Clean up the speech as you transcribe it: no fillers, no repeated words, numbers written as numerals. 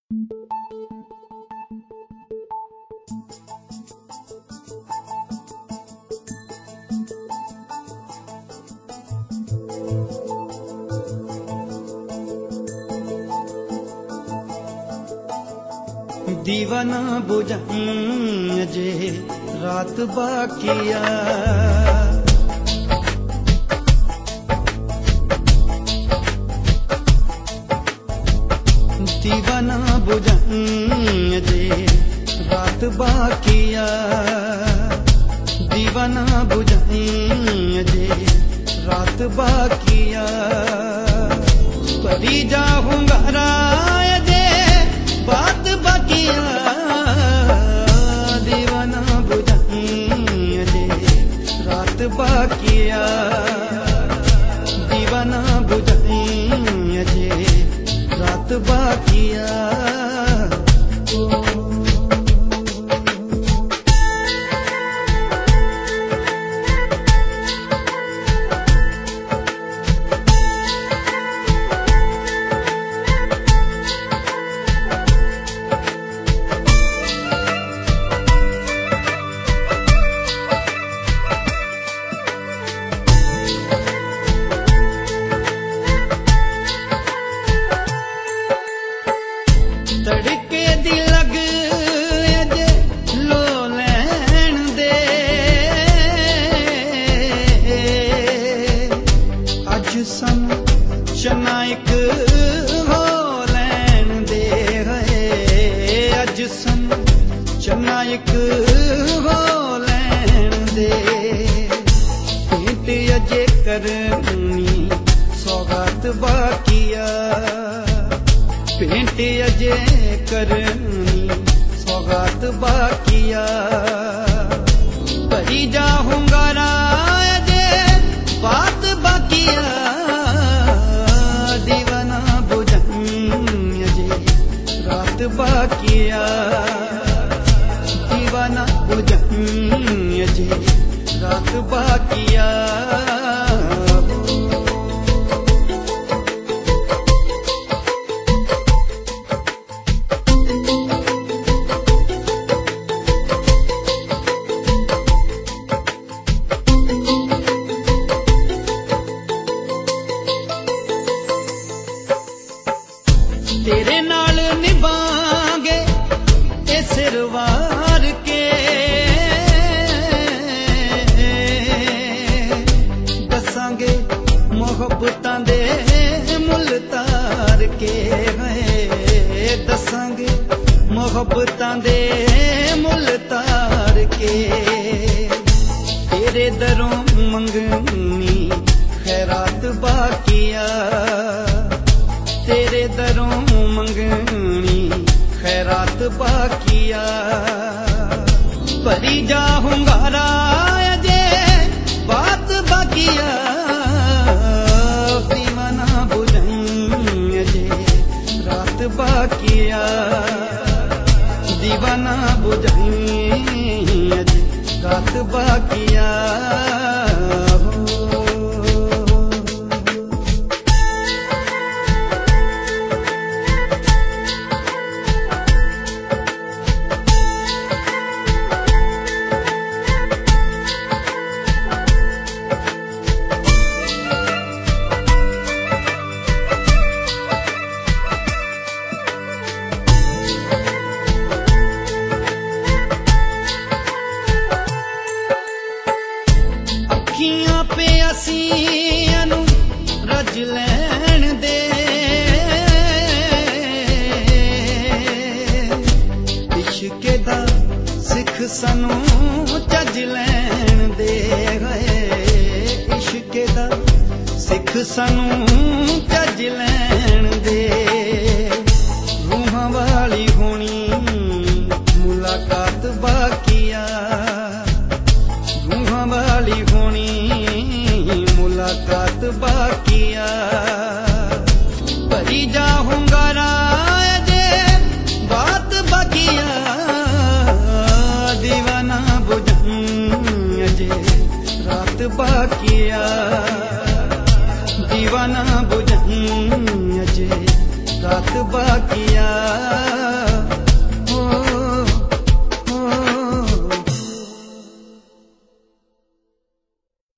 दीवाना बुझाई अजे रात बाकिया, दीवाना बुझाई अजे रात बाकिया, दीवाना बुझाई अजे रात बाकिया। परी जाऊंगा अजे बात बाकिया, दीवाना बुझाई अजे रात बाकिया, दीवाना बुझाई अजे रात बाकिया। तड़के दी लग अजे लो लैन दे, अज सन चना एक हो लैन दे है, अज सन चना एक हो लैन दे। भेंट अजे करनी सौगात बाकिया, भेंट अजे करनी सौगात बाकिया। परी जाऊंगा अजे बात बाकिया, दीवाना बुझाई अजे रात बाकिया, दीवाना बुझाई अजे रात बाकिया। तेरे नाल निभांगे ए सिर वार के, दसांगे मोहब्बतां दे मुल तार के, दसांगे मोहब्बतां दे मुल तार के। तेरे दरों मंगनी खैरात बाकिया, तेरे दरों मंगनी खैरात बाकिया। परी जाऊंगा अजे बात बाकिया, दीवाना बुझाई अजे रात बाकिया, दीवाना बुझाई अजे रात बाकिया। अखियां पे असीं नू रज लैन दे, इश्के दा सिख सानू चज लैन दे, इश्के दा सिख सानू